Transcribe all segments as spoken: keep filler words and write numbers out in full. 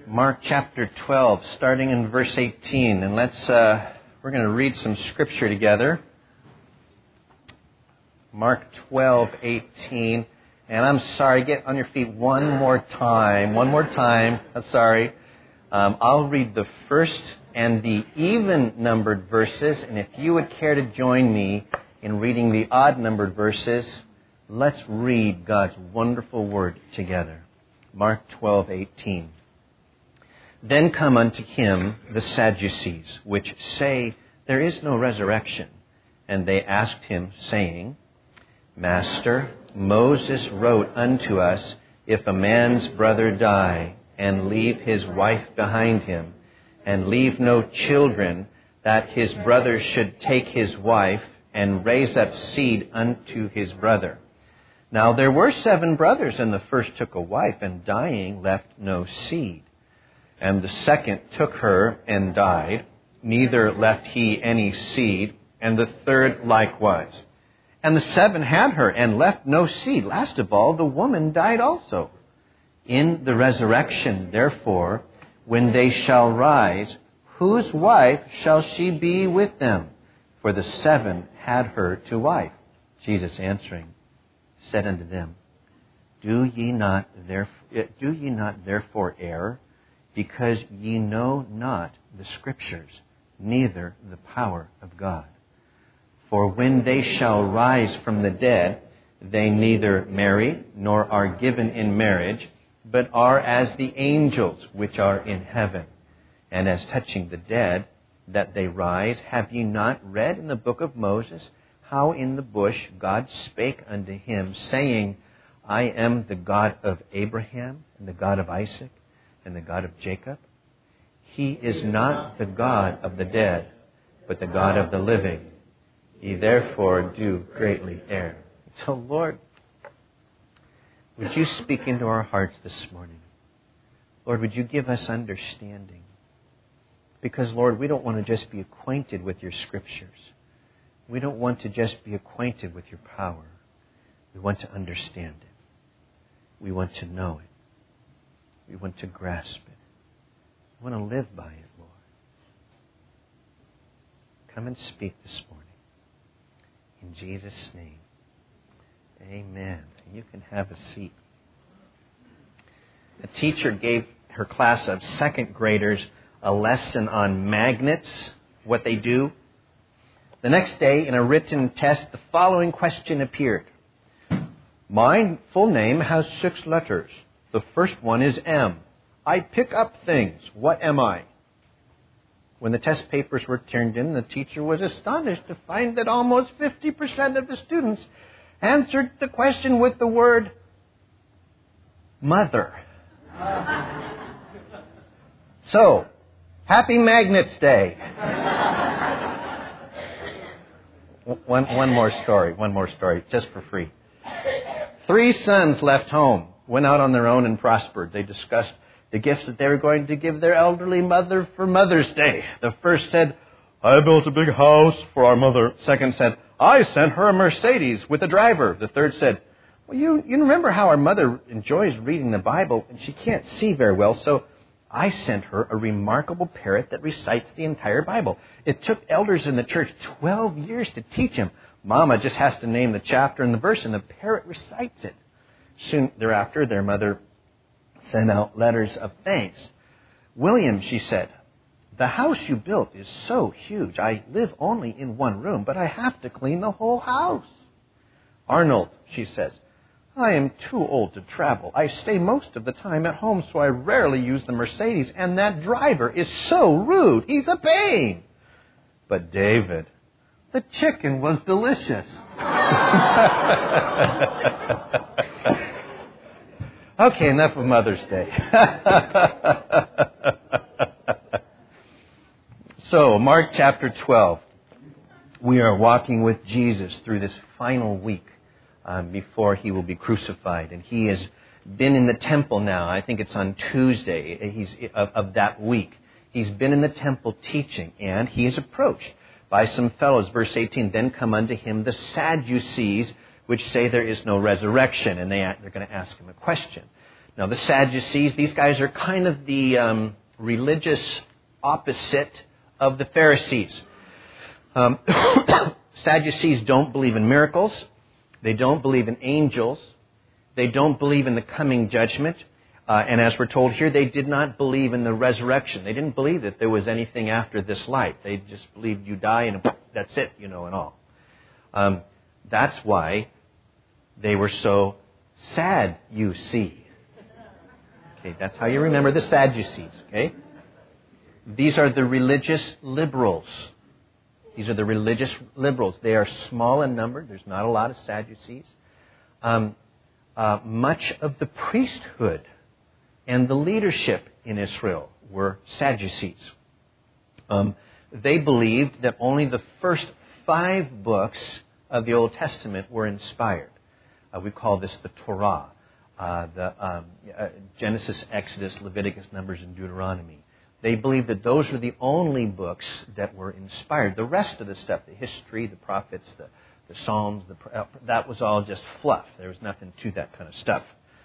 Mark chapter twelve, starting in verse eighteen. And let's, uh, we're going to read some scripture together. Mark twelve, eighteen. And I'm sorry, get on your feet one more time. One more time. I'm sorry. Um, I'll read the first and the even-numbered verses. And if you would care to join me in reading the odd-numbered verses, let's read God's wonderful word together. Mark twelve, eighteen. Then come unto him the Sadducees, which say, there is no resurrection. And they asked him, saying, Master, Moses wrote unto us, if a man's brother die, and leave his wife behind him, and leave no children, that his brother should take his wife, and raise up seed unto his brother. Now there were seven brothers, and the first took a wife, and dying left no seed. And the second took her and died, neither left he any seed, and the third likewise. And the seven had her and left no seed. Last of all, the woman died also. In the resurrection, therefore, when they shall rise, whose wife shall she be with them? For the seven had her to wife. Jesus answering said unto them, Do ye not therefore, do ye not therefore err? Because ye know not the Scriptures, neither the power of God. For when they shall rise from the dead, they neither marry, nor are given in marriage, but are as the angels which are in heaven. And as touching the dead, that they rise, have ye not read in the book of Moses, how in the bush God spake unto him, saying, I am the God of Abraham, and the God of Isaac, and the God of Jacob? He is not the God of the dead, but the God of the living. Ye therefore do greatly err. So, Lord, would you speak into our hearts this morning? Lord, would you give us understanding? Because, Lord, we don't want to just be acquainted with your Scriptures. We don't want to just be acquainted with your power. We want to understand it. We want to know it. We want to grasp it. We want to live by it, Lord. Come and speak this morning. In Jesus' name, amen. You can have a seat. A teacher gave her class of second graders a lesson on magnets, what they do. The next day, in a written test, the following question appeared. My full name has six letters. The first one is M. I pick up things. What am I? When the test papers were turned in, the teacher was astonished to find that almost fifty percent of the students answered the question with the word mother. So, happy Magnets Day. One, one more story, one more story, just for free. Three sons left home, went out on their own and prospered. They discussed the gifts that they were going to give their elderly mother for Mother's Day. The first said, I built a big house for our mother. Second said, I sent her a Mercedes with a driver. The third said, well, you, you remember how our mother enjoys reading the Bible and she can't see very well, so I sent her a remarkable parrot that recites the entire Bible. It took elders in the church twelve years to teach him. Mama just has to name the chapter and the verse, and the parrot recites it. Soon thereafter, their mother sent out letters of thanks. William, she said, the house you built is so huge. I live only in one room, but I have to clean the whole house. Arnold, she says, I am too old to travel. I stay most of the time at home, so I rarely use the Mercedes, and that driver is so rude. He's a pain. But David, the chicken was delicious. Okay, enough of Mother's Day. So, Mark chapter twelve. We are walking with Jesus through this final week um, before he will be crucified. And he has been in the temple now. I think it's on Tuesday he's, of, of that week. He's been in the temple teaching, and he is approached by some fellows. Verse eighteen, then come unto him the Sadducees, which say there is no resurrection. And they, they're going to ask him a question. Now, the Sadducees, these guys are kind of the um, religious opposite of the Pharisees. Um, Sadducees don't believe in miracles. They don't believe in angels. They don't believe in the coming judgment. Uh, and as we're told here, they did not believe in the resurrection. They didn't believe that there was anything after this life. They just believed you die and that's it, you know, and all. Um, that's why they were so sad, you see. Okay, that's how you remember the Sadducees, okay? These are the religious liberals. These are the religious liberals. They are small in number. There's not a lot of Sadducees. Um, uh, much of the priesthood and the leadership in Israel were Sadducees. Um, they believed that only the first five books of the Old Testament were inspired. Uh, we call this the Torah. Uh, the um, uh, Genesis, Exodus, Leviticus, Numbers, and Deuteronomy. They believed that those were the only books that were inspired. The rest of the stuff, the history, the prophets, the, the Psalms, the, uh, that was all just fluff. There was nothing to that kind of stuff.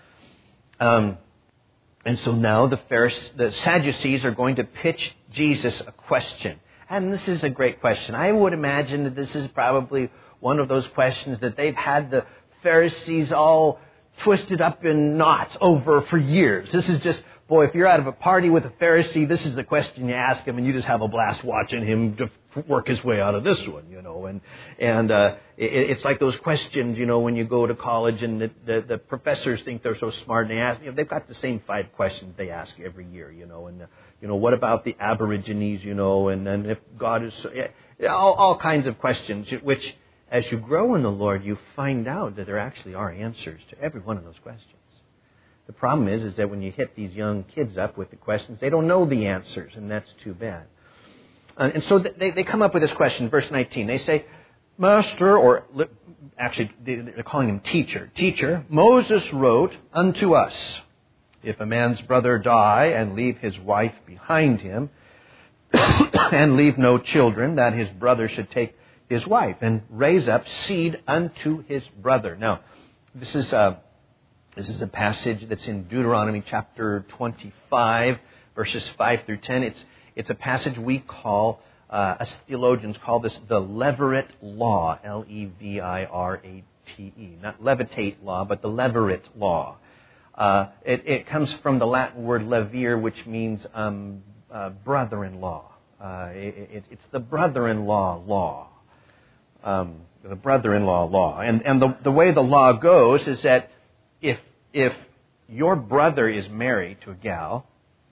Um, and so now the, Pharisees, the Sadducees are going to pitch Jesus a question. And this is a great question. I would imagine that this is probably one of those questions that they've had the Pharisees all twisted up in knots over for years. This is just, boy, if you're out of a party with a Pharisee, this is the question you ask him, and you just have a blast watching him to work his way out of this one, you know. And and uh, it, it's like those questions, you know, when you go to college and the, the, the professors think they're so smart, and they ask, you know, they've got the same five questions they ask every year, you know. And uh, you know, what about the Aborigines, you know, and then if God is, so, yeah, all, all kinds of questions, which as you grow in the Lord, you find out that there actually are answers to every one of those questions. The problem is, is that when you hit these young kids up with the questions, they don't know the answers, and that's too bad. Uh, and so they, they come up with this question, verse nineteen. They say, Master, or actually they're calling him teacher. Teacher, Moses wrote unto us, if a man's brother die and leave his wife behind him, and leave no children, that his brother should take his wife and raise up seed unto his brother. Now, this is a, this is a passage that's in Deuteronomy chapter twenty-five, verses five through ten. It's, it's a passage we call, uh, as theologians call this the Levirate Law, L E V I R A T E. Not levitate law, but the Levirate Law. Uh, it, it comes from the Latin word levir, which means um, uh, brother-in-law. Uh, it, it, it's the brother-in-law law. Um, the brother-in-law law. And, and the, the way the law goes is that if, if your brother is married to a gal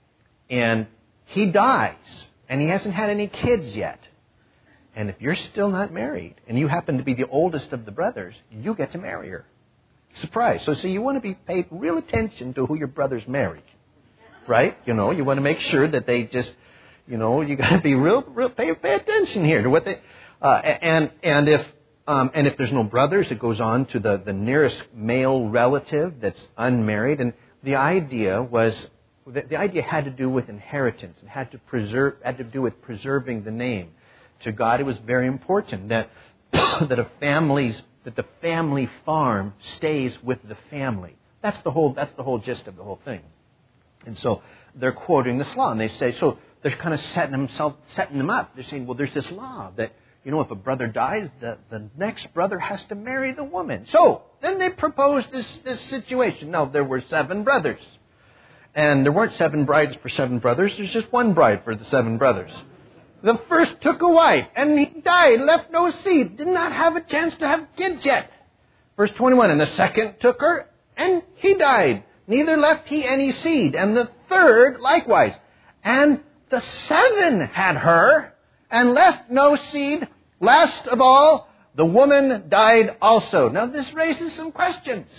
and he dies and he hasn't had any kids yet, and if you're still not married and you happen to be the oldest of the brothers, you get to marry her. Surprise. So, so you want to be paid real attention to who your brother's married, right? You know, you want to make sure that they just, you know, you got to be real, real pay, pay attention here to what they. Uh, and and if um, and if there's no brothers, it goes on to the, the nearest male relative that's unmarried. And the idea was the, the idea had to do with inheritance. It had to preserve had to do with preserving the name. To God, it was very important that that a family's that the family farm stays with the family. That's the whole that's the whole gist of the whole thing. And so they're quoting this law, and they say so. They're kind of setting themselves setting them up. They're saying, well, there's this law that, you know, if a brother dies, the, the next brother has to marry the woman. So then they proposed this, this situation. Now, there were seven brothers. And there weren't seven brides for seven brothers. There's just one bride for the seven brothers. The first took a wife, and he died, left no seed, did not have a chance to have kids yet. Verse twenty-one, and the second took her, and he died. Neither left he any seed. And the third likewise. And the seven had her, and left no seed. Last of all, the woman died also. Now, this raises some questions.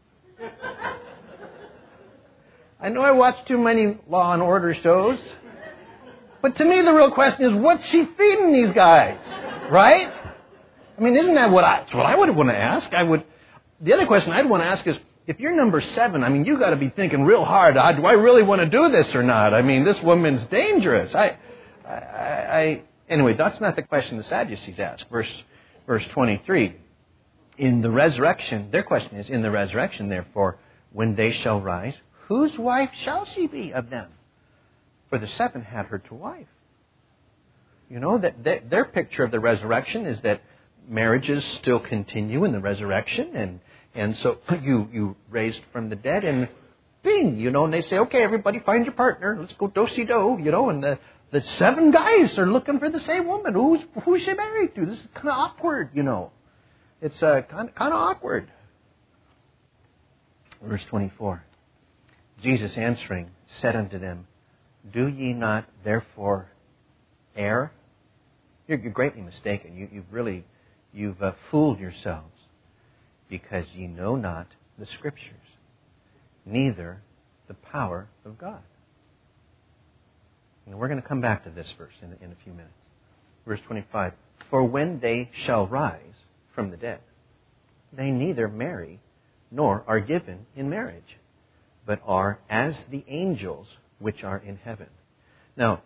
I know I watch too many Law and Order shows, but to me the real question is, what's she feeding these guys? Right? I mean, isn't that what I, that's what I would want to ask? I would. The other question I'd want to ask is, if you're number seven, I mean, you got to be thinking real hard. Uh, do I really want to do this or not? I mean, this woman's dangerous. I, I, I, anyway, that's not the question the Sadducees ask. Verse, verse twenty-three. In the resurrection, their question is, in the resurrection, therefore, when they shall rise, whose wife shall she be of them? For the seven had her to wife. You know, that, that their picture of the resurrection is that marriages still continue in the resurrection, and, and so you, you raised from the dead, and bing, you know, and they say, okay, everybody find your partner, let's go do-si-do, you know, and the, the seven guys are looking for the same woman. Who's, who's she married to? This is kind of awkward, you know. It's uh, kind, kind of awkward. Verse twenty-four. Jesus answering said unto them, do ye not therefore err? You're, you're greatly mistaken. You, you've really, you've uh, fooled yourselves, because ye know not the Scriptures, neither the power of God. And we're going to come back to this verse in, in a few minutes. Verse twenty-five. For when they shall rise from the dead, they neither marry nor are given in marriage, but are as the angels which are in heaven. Now,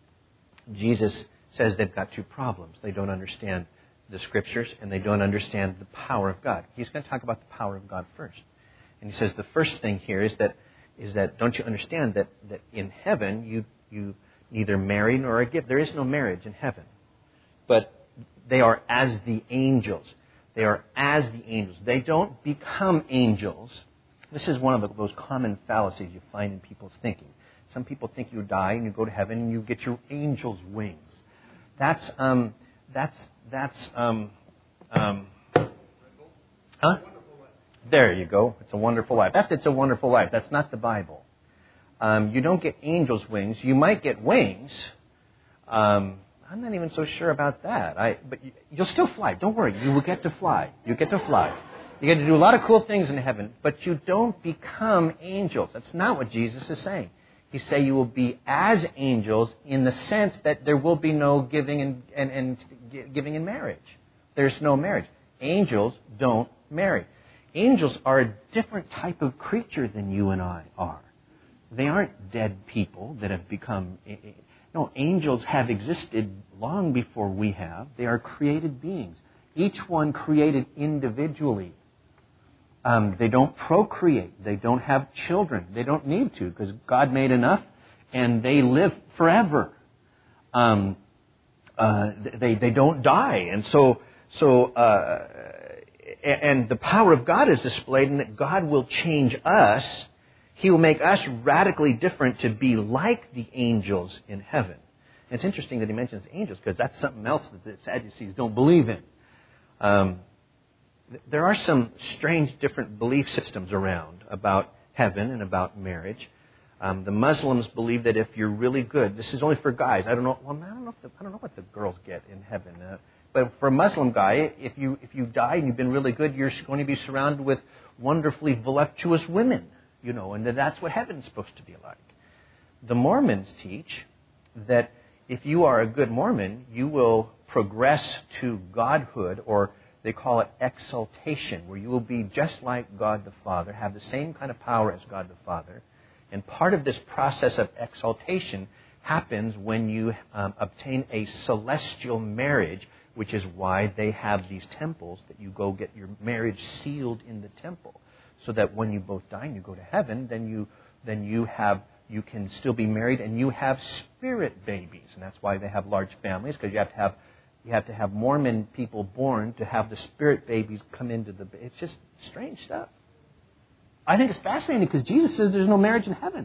Jesus says they've got two problems. They don't understand the Scriptures, and they don't understand the power of God. He's going to talk about the power of God first. And he says the first thing here is that, is that don't you understand that, that in heaven you, you neither marry nor are given. There is no marriage in heaven. But they are as the angels. They are as the angels. They don't become angels. This is one of the most common fallacies you find in people's thinking. Some people think you die and you go to heaven and you get your angel's wings. That's, um, that's, that's, um, um, huh? There you go. It's a wonderful life. That's It's a Wonderful Life. That's not the Bible. Um, you don't get angel's wings. You might get wings. Um, I'm not even so sure about that. I, but you, you'll still fly. Don't worry. You will get to fly. You get to fly. You get to do a lot of cool things in heaven, but you don't become angels. That's not what Jesus is saying. He's saying you will be as angels in the sense that there will be no giving and, and, and giving in marriage. There's no marriage. Angels don't marry. Angels are a different type of creature than you and I are. They aren't dead people that have become... No, angels have existed long before we have. They are created beings. Each one created individually. Um, they don't procreate. They don't have children. They don't need to, because God made enough, and they live forever. Um, uh, they they don't die, and so so uh, and the power of God is displayed in that God will change us. He will make us radically different to be like the angels in heaven. And it's interesting that he mentions angels, because that's something else that the Sadducees don't believe in. Um, There are some strange different belief systems around about heaven and about marriage. Um, the Muslims believe that if you're really good, this is only for guys. I don't know. Well, I don't know. If the, I don't know what the girls get in heaven. Uh, but for a Muslim guy, if you if you die and you've been really good, you're going to be surrounded with wonderfully voluptuous women, you know, and that's what heaven's supposed to be like. The Mormons teach that if you are a good Mormon, you will progress to godhood, or they call it exaltation, where you will be just like God the Father, have the same kind of power as God the Father. And part of this process of exaltation happens when you um, obtain a celestial marriage, which is why they have these temples that you go get your marriage sealed in the temple, so that when you both die and you go to heaven, then you then you have you can still be married and you have spirit babies, and that's why they have large families, because you have to have You have to have Mormon people born to have the spirit babies come into the... It's just strange stuff. I think it's fascinating because Jesus says there's no marriage in heaven.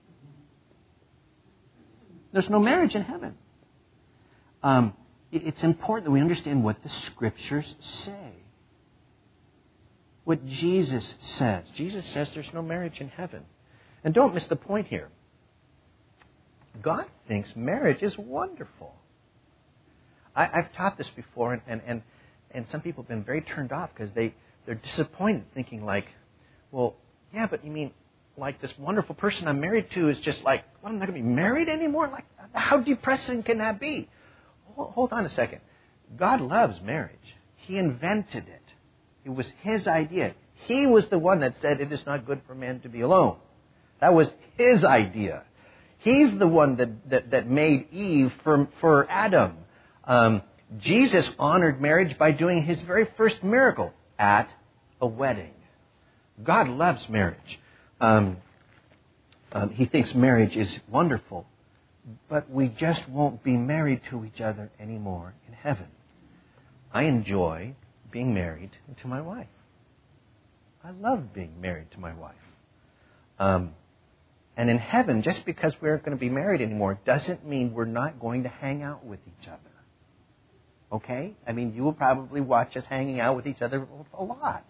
There's no marriage in heaven. Um, it's important that we understand what the Scriptures say. What Jesus says. Jesus says there's no marriage in heaven. And don't miss the point here. God thinks marriage is wonderful. I, I've taught this before, and, and, and, and some people have been very turned off because they, they're disappointed, thinking like, well, yeah, but you mean like this wonderful person I'm married to is just like, well, I'm not going to be married anymore? Like, how depressing can that be? Hold, hold on a second. God loves marriage. He invented it. It was His idea. He was the one that said it is not good for man to be alone. That was His idea. He's the one that, that, that made Eve for, for Adam. Um, Jesus honored marriage by doing His very first miracle at a wedding. God loves marriage. Um, Um, he thinks marriage is wonderful, but we just won't be married to each other anymore in heaven. I enjoy being married to my wife. I love being married to my wife. Um, and in heaven, just because we aren't going to be married anymore doesn't mean we're not going to hang out with each other. Okay? I mean, you will probably watch us hanging out with each other a lot.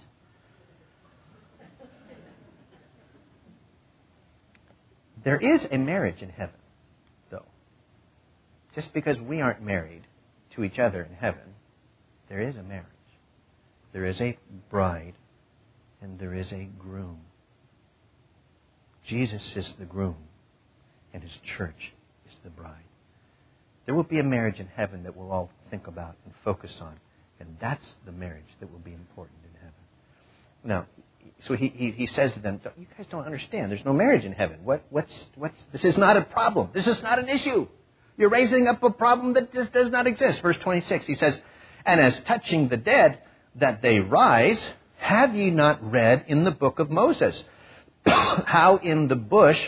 There is a marriage in heaven, though. Just because we aren't married to each other in heaven, there is a marriage. There is a bride, and there is a groom. Jesus is the groom, and His church is the bride. There will be a marriage in heaven that we'll all think about and focus on, and that's the marriage that will be important in heaven. Now, so he, he, he says to them, you guys don't understand. There's no marriage in heaven. What, what's, what's, this is not a problem. This is not an issue. You're raising up a problem that just does not exist. Verse twenty-six, he says, and as touching the dead, that they rise, have ye not read in the book of Moses, how in the bush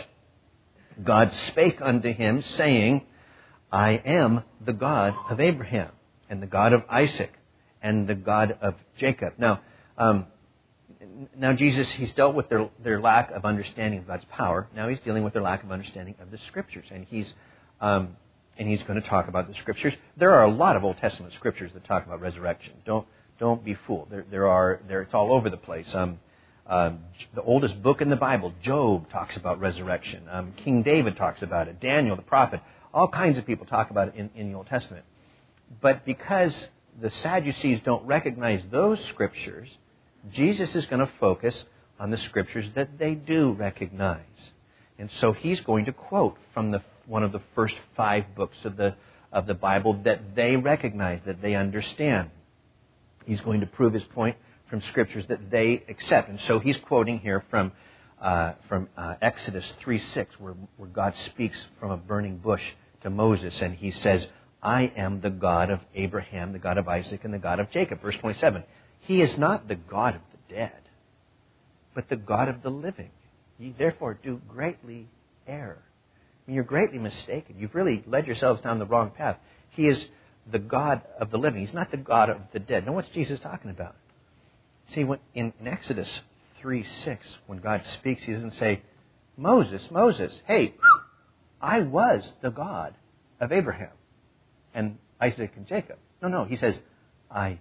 God spake unto him, saying, I am the God of Abraham, and the God of Isaac, and the God of Jacob. Now, um, now Jesus, He's dealt with their, their lack of understanding of God's power. Now He's dealing with their lack of understanding of the Scriptures, and He's um, and He's going to talk about the Scriptures. There are a lot of Old Testament Scriptures that talk about resurrection. Don't don't be fooled. There there are there it's all over the place. Um, um, the oldest book in the Bible, Job, talks about resurrection. Um, King David talks about it. Daniel, the prophet. All kinds of people talk about it in, in the Old Testament. But because the Sadducees don't recognize those Scriptures, Jesus is going to focus on the Scriptures that they do recognize. And so He's going to quote from the one of the first five books of the of the Bible that they recognize, that they understand. He's going to prove his point from Scriptures that they accept. And so he's quoting here from uh, from uh, Exodus three six, where, where God speaks from a burning bush to Moses, and He says, I am the God of Abraham, the God of Isaac, and the God of Jacob. Verse twenty-seven, He is not the God of the dead, but the God of the living. Ye therefore do greatly err. I mean, you're greatly mistaken. You've really led yourselves down the wrong path. He is the God of the living. He's not the God of the dead. Now, what's Jesus talking about? See, when, in, in Exodus three six, when God speaks, He doesn't say, Moses, Moses, hey, I was the God of Abraham and Isaac and Jacob. No, no, He says, I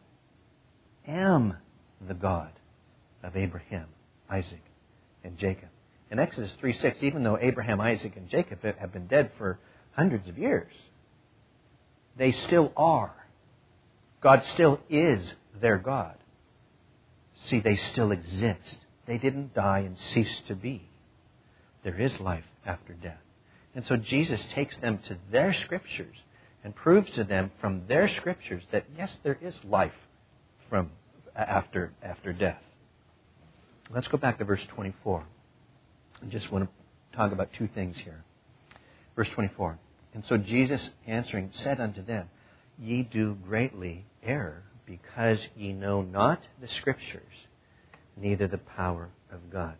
am the God of Abraham, Isaac, and Jacob. In Exodus three six, even though Abraham, Isaac, and Jacob have been dead for hundreds of years, they still are. God still is their God. See, they still exist. They didn't die and cease to be. There is life after death. And so Jesus takes them to their Scriptures and proves to them from their Scriptures that, yes, there is life from after after death. Let's go back to verse twenty-four. I just want to talk about two things here. Verse twenty-four. And so Jesus answering said unto them, Ye do greatly err, because ye know not the Scriptures, neither the power of God.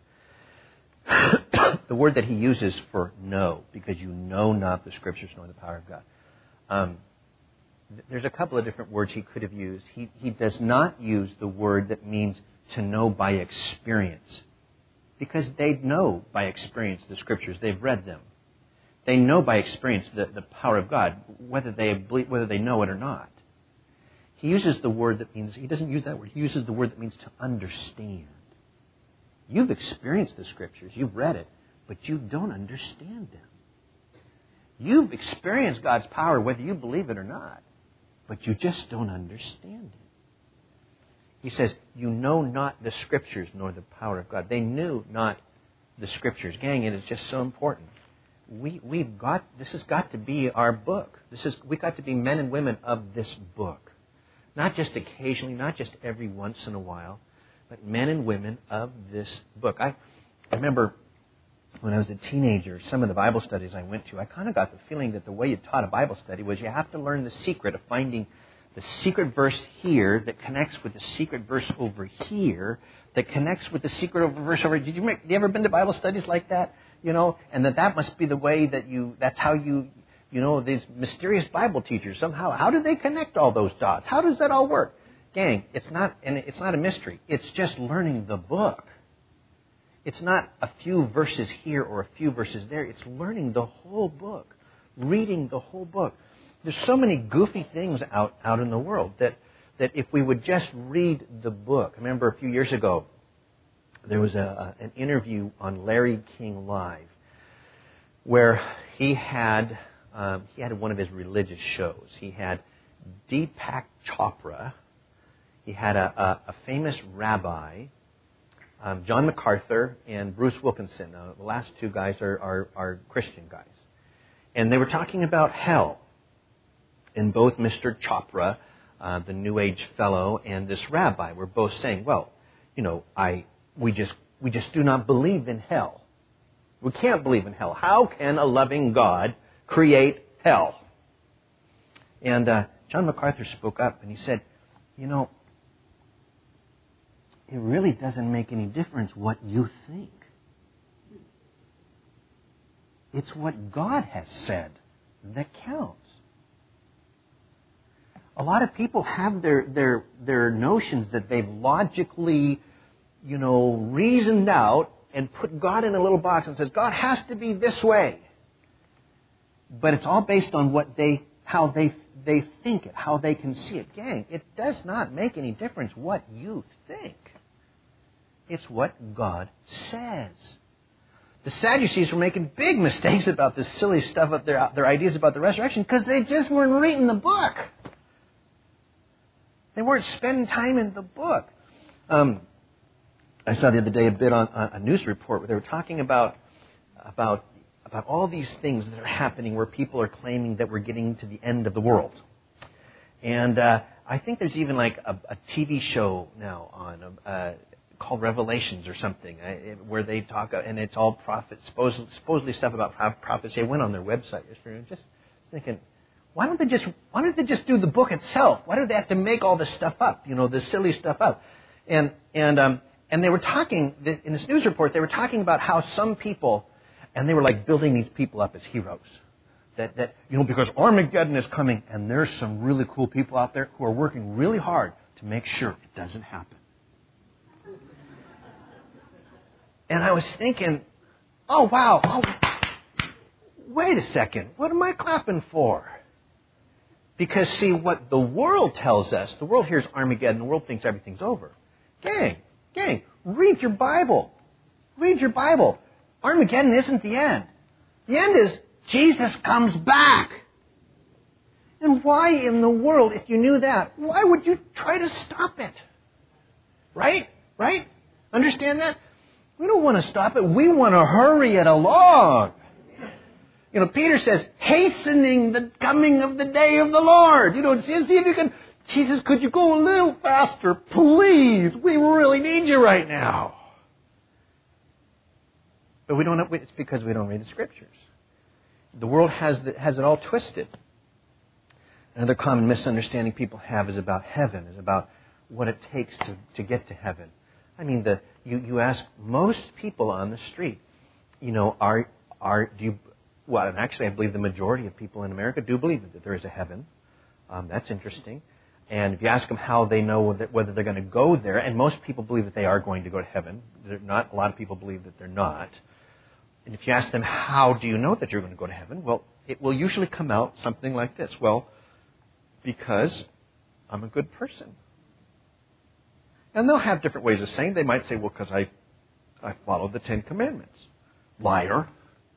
The word that he uses for know, because you know not the Scriptures nor the power of God. Um, there's a couple of different words he could have used. He, he does not use the word that means to know by experience, because they know by experience the Scriptures. They've read them. They know by experience the, the power of God, whether they believe, whether they know it or not. He uses the word that means, he doesn't use that word, he uses the word that means to understand. You've experienced the Scriptures, you've read it, but you don't understand them. You've experienced God's power whether you believe it or not, but you just don't understand it. He says, you know not the Scriptures nor the power of God. They knew not the Scriptures. Gang, it is just so important. We, we've got, this has got to be our book. This is, we've got to be men and women of this book. Not just occasionally, not just every once in a while, but men and women of this book. I, I remember when I was a teenager, some of the Bible studies I went to, I kind of got the feeling that the way you taught a Bible study was you have to learn the secret of finding the secret verse here that connects with the secret verse over here that connects with the secret over verse over here. Did you, make, have you ever been to Bible studies like that? you know, and that that must be the way that you, that's how you, you know, these mysterious Bible teachers somehow, how do they connect all those dots? How does that all work? Gang, it's not, and it's not a mystery. It's just learning the book. It's not a few verses here or a few verses there. It's learning the whole book, reading the whole book. There's so many goofy things out, out in the world that, that if we would just read the book. I remember a few years ago, there was a, an interview on Larry King Live where he had, um, he had one of his religious shows. He had Deepak Chopra. He had a, a, a famous rabbi, um, John MacArthur and Bruce Wilkinson. Uh, the last two guys are, are, are Christian guys. And they were talking about hell. And both Mister Chopra, uh, the New Age fellow, and this rabbi were both saying, well, you know, I we just we just do not believe in hell. We can't believe in hell. How can a loving God create hell? And uh, John MacArthur spoke up and he said, you know, it really doesn't make any difference what you think. It's what God has said that counts. A lot of people have their, their, their notions that they've logically, you know, reasoned out and put God in a little box and says, God has to be this way. But it's all based on what they, how they, they think it, how they can see it. Gang, it does not make any difference what you think. It's what God says. The Sadducees were making big mistakes about this silly stuff, of their, their ideas about the resurrection, because they just weren't reading the book. They weren't spending time in the book. Um, I saw the other day a bit on, on a news report where they were talking about, about, about all these things that are happening where people are claiming that we're getting to the end of the world. And uh, I think there's even like a, a T V show now on uh, called Revelations or something, uh, where they talk, uh, and it's all prophet, supposedly, supposedly stuff about prophecy. I went on their website yesterday and just thinking, why don't they just why don't they just do the book itself? Why do they have to make all this stuff up? You know, this silly stuff up. And and um and they were talking in this news report. They were talking about how some people, and they were like building these people up as heroes. That that you know because Armageddon is coming, and there's some really cool people out there who are working really hard to make sure it doesn't happen. And I was thinking, oh wow, oh wait a second, what am I clapping for? Because, see, what the world tells us, the world hears Armageddon, the world thinks everything's over. Gang, gang, read your Bible. Read your Bible. Armageddon isn't the end. The end is Jesus comes back. And why in the world, if you knew that, why would you try to stop it? Right? Right? Understand that? We don't want to stop it. We want to hurry it along. You know, Peter says, hastening the coming of the day of the Lord. You know, see, see if you can, Jesus, could you go a little faster, please? We really need you right now. But we don't have, it's because we don't read the Scriptures. The world has, the, has it all twisted. Another common misunderstanding people have is about heaven, is about what it takes to, to get to heaven. I mean, the you, you ask most people on the street, you know, are are do you Well, and actually, I believe the majority of people in America do believe that there is a heaven. Um, that's interesting. And if you ask them how they know that, whether they're going to go there, and most people believe that they are going to go to heaven. They're not. A lot of people believe that they're not. And if you ask them, how do you know that you're going to go to heaven? Well, it will usually come out something like this. Well, because I'm a good person. And they'll have different ways of saying. They might say, well, because I, I followed the Ten Commandments. Liar.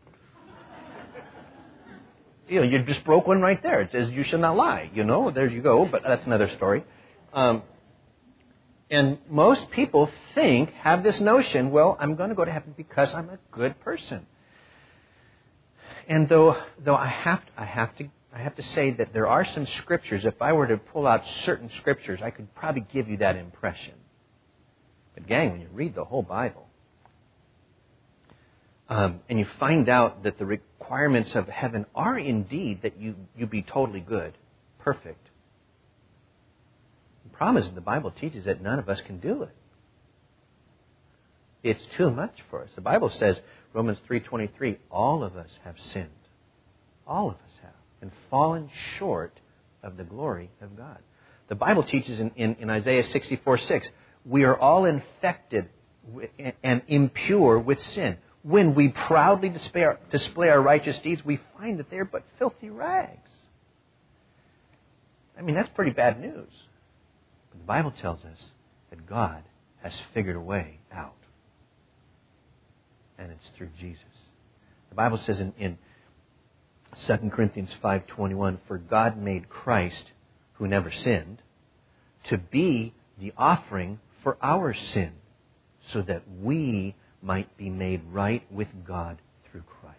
You know, you just broke one right there. It says you shall not lie. You know, there you go. But that's another story. Um, and most people think, have this notion, well, I'm going to go to heaven because I'm a good person. And though, though I have, I have to, I have to say that there are some scriptures. If I were to pull out certain scriptures, I could probably give you that impression. But gang, when you read the whole Bible, Um, and you find out that the requirements of heaven are indeed that you, you be totally good, perfect. The problem is that the Bible teaches that none of us can do it. It's too much for us. The Bible says, Romans three twenty-three, all of us have sinned. All of us have. And fallen short of the glory of God. The Bible teaches in, in, in Isaiah sixty-four six, we are all infected with, and impure with sin. When we proudly display our, display our righteous deeds, we find that they are but filthy rags. I mean, that's pretty bad news. But the Bible tells us that God has figured a way out. And it's through Jesus. The Bible says in, in Second Corinthians five twenty-one, for God made Christ, who never sinned, to be the offering for our sin, so that we might be made right with God through Christ.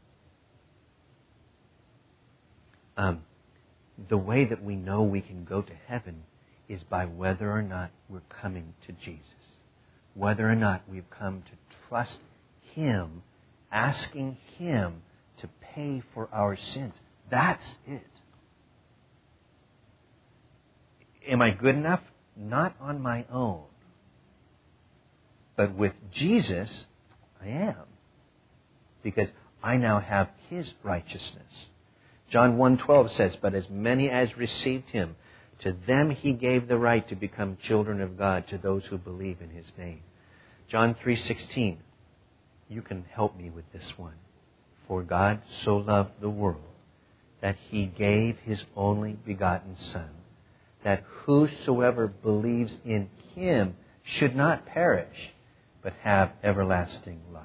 Um, the way that we know we can go to heaven is by whether or not we're coming to Jesus. Whether or not we've come to trust Him, asking Him to pay for our sins. That's it. Am I good enough? Not on my own. But with Jesus, I am. Because I now have His righteousness. John one twelve says, but as many as received Him, to them He gave the right to become children of God, to those who believe in His name. John three sixteen, you can help me with this one. For God so loved the world that He gave His only begotten Son, that whosoever believes in Him should not perish, but have everlasting life.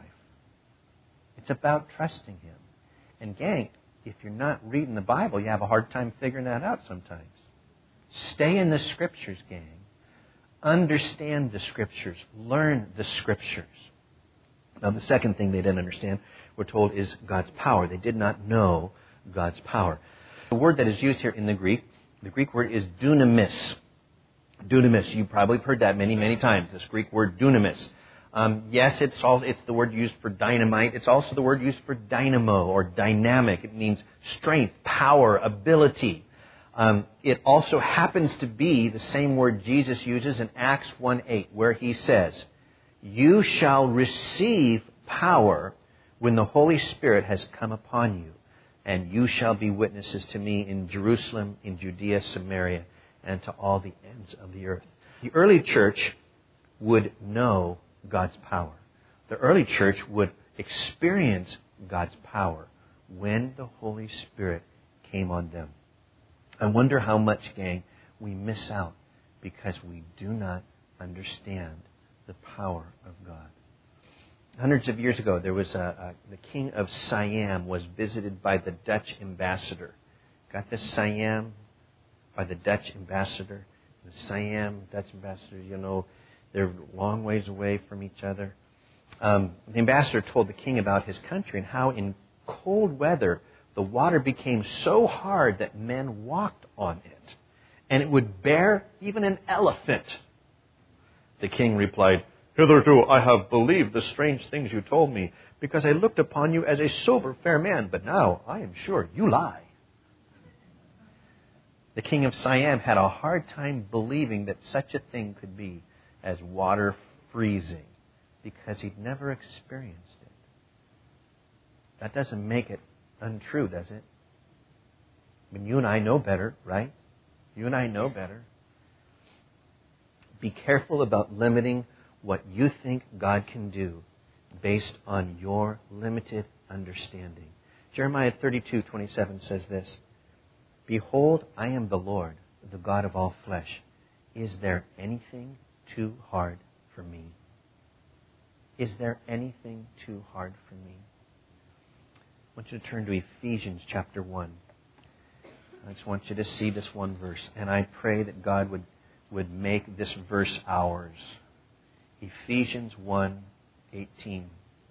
It's about trusting Him. And gang, if you're not reading the Bible, you have a hard time figuring that out sometimes. Stay in the Scriptures, gang. Understand the Scriptures. Learn the Scriptures. Now, the second thing they didn't understand, we're told, is God's power. They did not know God's power. The word that is used here in the Greek, the Greek word is dunamis. Dunamis. You probably heard that many, many times, this Greek word dunamis. Um, yes, it's all, it's the word used for dynamite. It's also the word used for dynamo or dynamic. It means strength, power, ability. Um, it also happens to be the same word Jesus uses in Acts one eight, where He says, you shall receive power when the Holy Spirit has come upon you, and you shall be witnesses to me in Jerusalem, in Judea, Samaria, and to all the ends of the earth. The early church would know God's power. The early church would experience God's power when the Holy Spirit came on them. I wonder how much, gang, we miss out because we do not understand the power of God. Hundreds of years ago, there was a, a the king of Siam was visited by the Dutch ambassador. Got this? Siam, by the Dutch ambassador. The Siam Dutch ambassador, you know, they're long ways away from each other. Um, the ambassador told the king about his country and how in cold weather the water became so hard that men walked on it, and it would bear even an elephant. The king replied, hitherto I have believed the strange things you told me, because I looked upon you as a sober, fair man, but now I am sure you lie. The king of Siam had a hard time believing that such a thing could be as water freezing, because he'd never experienced it. That doesn't make it untrue, does it? I mean, you and I know better, right? You and I know better. Be careful about limiting what you think God can do based on your limited understanding. Jeremiah thirty-two twenty-seven says this, behold, I am the Lord, the God of all flesh. Is there anything too hard for me? Is there anything too hard for me? I want you to turn to Ephesians chapter one. I just want you to see this one verse. And I pray that God would, would make this verse ours. Ephesians one eighteen.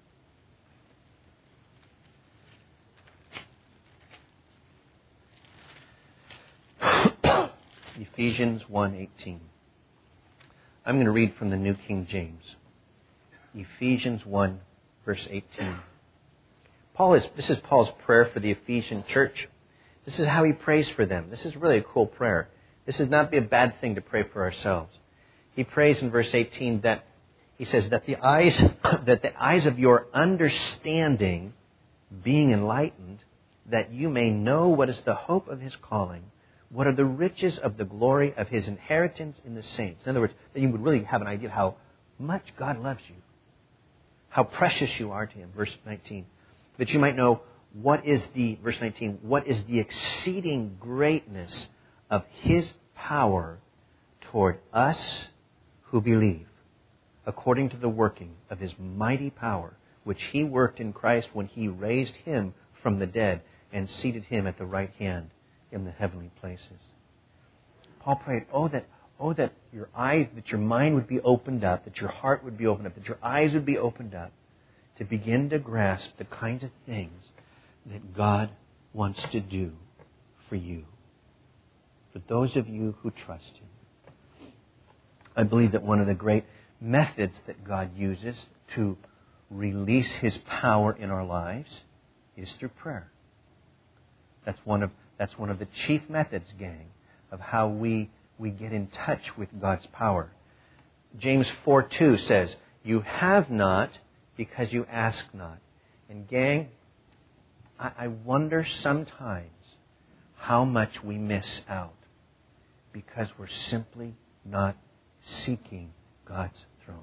Ephesians one eighteen. I'm going to read from the New King James. Ephesians one, verse eighteen. Paul is, this is Paul's prayer for the Ephesian church. This is how he prays for them. This is really a cool prayer. This would not be a bad thing to pray for ourselves. He prays in verse eighteen that He says that the eyes that the eyes of your understanding being enlightened, that you may know what is the hope of his calling, what are the riches of the glory of his inheritance in the saints. In other words, that you would really have an idea of how much God loves you, how precious you are to him. Verse nineteen. That you might know what is the, verse nineteen, what is the exceeding greatness of his power toward us who believe, according to the working of his mighty power, which he worked in Christ when he raised him from the dead and seated him at the right hand in the heavenly places. Paul prayed, oh that, oh that your eyes, that your mind would be opened up, that your heart would be opened up, that your eyes would be opened up to begin to grasp the kinds of things that God wants to do for you, for those of you who trust him. I believe that one of the great methods that God uses to release his power in our lives is through prayer. That's one of that's one of the chief methods, gang, of how we we get in touch with God's power. James four two says, "You have not because you ask not." And gang, I, I wonder sometimes how much we miss out because we're simply not seeking God's throne.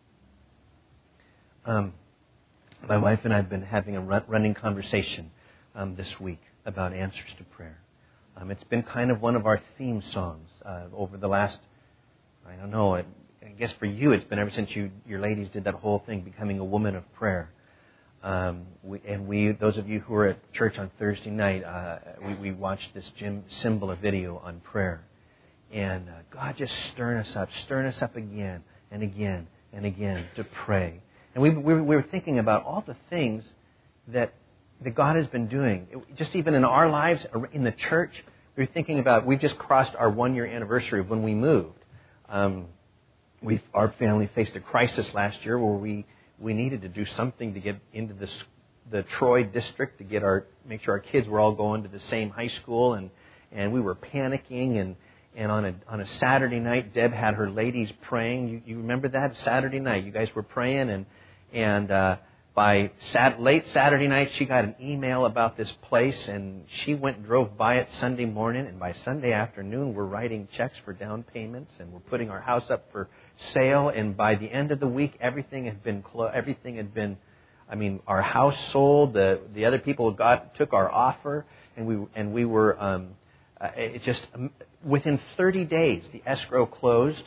Um, my wife and I have been having a run, running conversation um, this week about answers to prayer. Um, it's been kind of one of our theme songs uh, over the last, I don't know, I, I guess for you it's been ever since you your ladies did that whole thing, becoming a woman of prayer. Um, we, and we, those of you who were at church on Thursday night, uh, we, we watched this Jim Cymbala video on prayer. And uh, God just stirring us up, stirring us up again and again and again to pray. And we, we, we were thinking about all the things that, that God has been doing. It, just even in our lives, in the church, we were thinking about, we've just crossed our one-year anniversary of when we moved. Um, we Our family faced a crisis last year where we, we needed to do something to get into this, the Troy district, to get our make sure our kids were all going to the same high school. And, and we were panicking. And And on a on a Saturday night, Deb had her ladies praying. You, you remember that? Saturday night, you guys were praying, and and uh, by sat, late Saturday night, she got an email about this place, and she went and drove by it Sunday morning, and by Sunday afternoon, we're writing checks for down payments, and we're putting our house up for sale. And by the end of the week, everything had been clo- everything had been, I mean, our house sold. The the other people got took our offer, and we and we were. Um, Uh, it just, um, within thirty days, the escrow closed.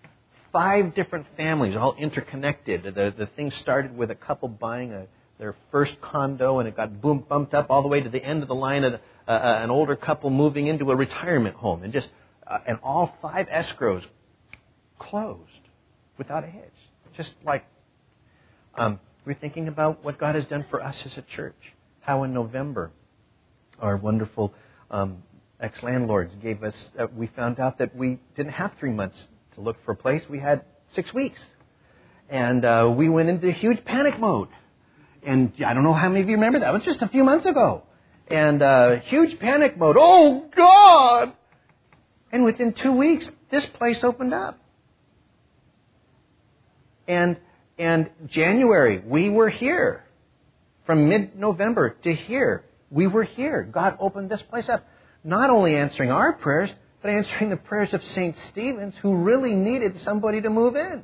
Five different families, all interconnected. The, the thing started with a couple buying a, their first condo, and it got boom, bumped up all the way to the end of the line of uh, uh, an older couple moving into a retirement home. And just, uh, and all five escrows closed without a hitch. Just like, um, we're thinking about what God has done for us as a church. How in November, our wonderful um ex-landlords gave us, uh, we found out that we didn't have three months to look for a place. We had six weeks. And uh, we went into huge panic mode. And I don't know how many of you remember that. It was just a few months ago. And uh, huge panic mode. Oh, God! And within two weeks, this place opened up. And, and January, we were here. From mid-November to here, we were here. God opened this place up. Not only answering our prayers, but answering the prayers of Saint Stephen's, who really needed somebody to move in.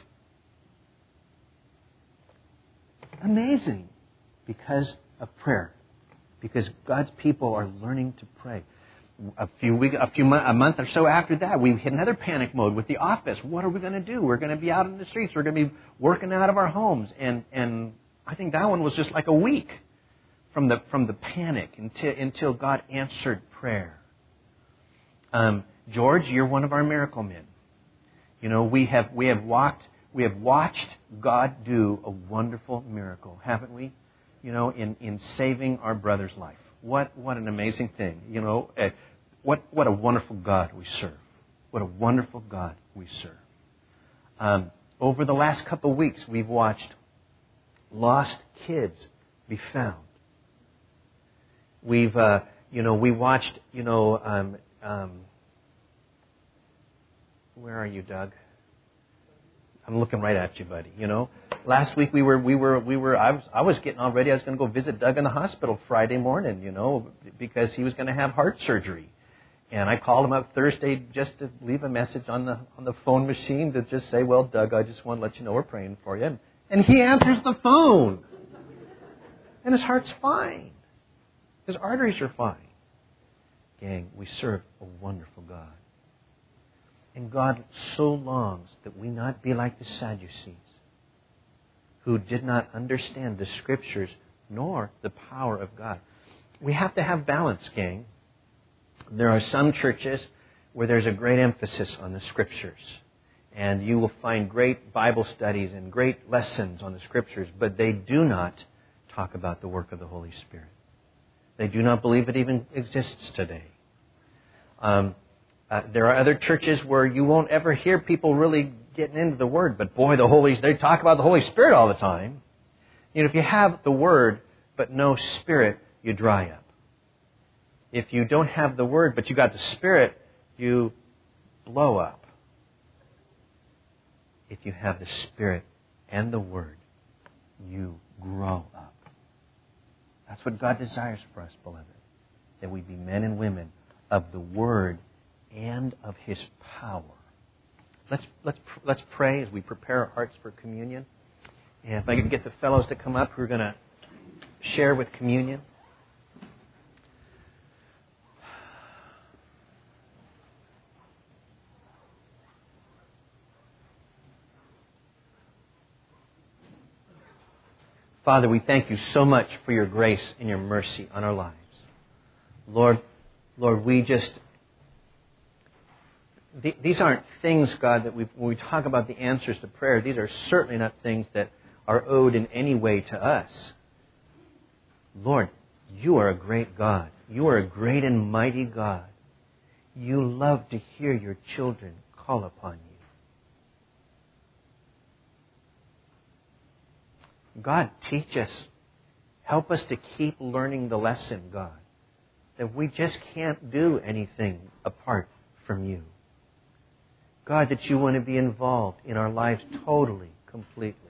Amazing. Because of prayer. Because God's people are learning to pray. A few week, a few a month or so after that, we hit another panic mode with the office. What are we going to do? We're going to be out in the streets. We're going to be working out of our homes. And and I think that one was just like a week. From the from the panic until until God answered prayer. Um, George, you're one of our miracle men. You know, we have we have walked we have watched God do a wonderful miracle, haven't we? You know, in, in saving our brother's life. What what an amazing thing. You know, uh, what what a wonderful God we serve. What a wonderful God we serve. Um, over the last couple of weeks, we've watched lost kids be found. We've, uh, you know, we watched, you know, um, um, where are you, Doug? I'm looking right at you, buddy. You know, last week we were, we were, we were. I was, I was getting all ready. I was going to go visit Doug in the hospital Friday morning. You know, because he was going to have heart surgery, and I called him up Thursday just to leave a message on the on the phone machine to just say, "Well, Doug, I just want to let you know we're praying for you." And, and he answers the phone, and his heart's fine. His arteries are fine. Gang, we serve a wonderful God. And God so longs that we not be like the Sadducees, who did not understand the Scriptures nor the power of God. We have to have balance, gang. There are some churches where there's a great emphasis on the Scriptures. And you will find great Bible studies and great lessons on the Scriptures, but they do not talk about the work of the Holy Spirit. They do not believe it even exists today. Um, Uh, there are other churches where you won't ever hear people really getting into the Word. But boy, the Holy, they talk about the Holy Spirit all the time. You know, if you have the Word but no Spirit, you dry up. If you don't have the Word but you got the Spirit, you blow up. If you have the Spirit and the Word, you grow up. That's what God desires for us, beloved. That we be men and women of the Word and of His power. Let's let's let's pray as we prepare our hearts for communion. And if I can get the fellows to come up, who are going to share with communion. Father, we thank you so much for your grace and your mercy on our lives. Lord, Lord, we just These aren't things, God, that we, when we talk about the answers to prayer, these are certainly not things that are owed in any way to us. Lord, you are a great God. You are a great and mighty God. You love to hear your children call upon you. God, teach us. Help us to keep learning the lesson, God, that we just can't do anything apart from you. God, that you want to be involved in our lives totally, completely.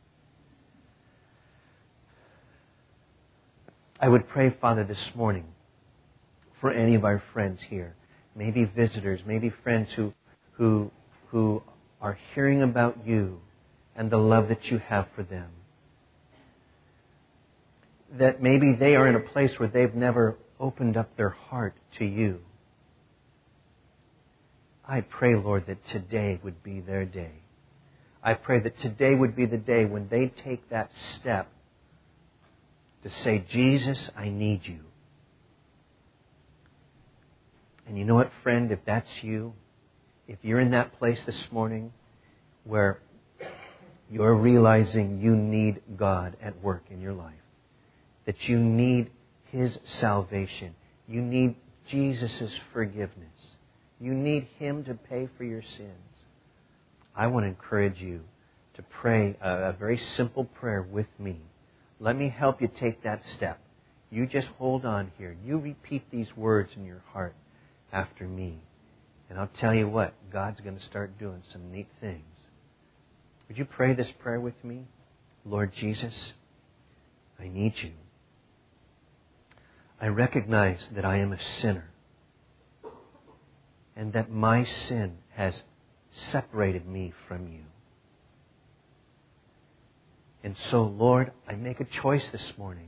I would pray, Father, this morning for any of our friends here, maybe visitors, maybe friends who, who, who are hearing about you and the love that you have for them. That maybe they are in a place where they've never opened up their heart to you. I pray, Lord, that today would be their day. I pray that today would be the day when they take that step to say, Jesus, I need you. And you know what, friend, if that's you, if you're in that place this morning where you're realizing you need God at work in your life, that you need His salvation, you need Jesus' forgiveness, you need Him to pay for your sins, I want to encourage you to pray a, a very simple prayer with me. Let me help you take that step. You just hold on here. You repeat these words in your heart after me. And I'll tell you what, God's going to start doing some neat things. Would you pray this prayer with me? Lord Jesus, I need you. I recognize that I am a sinner and that my sin has separated me from you. And so, Lord, I make a choice this morning.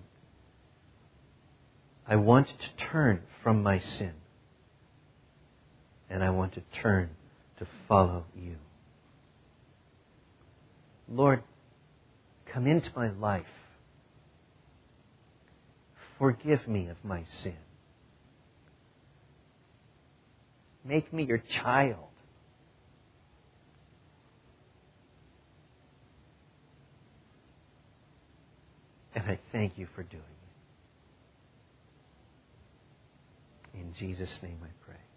I want to turn from my sin. And I want to turn to follow you. Lord, come into my life. Forgive me of my sin. Make me your child. And I thank you for doing it. In Jesus' name I pray.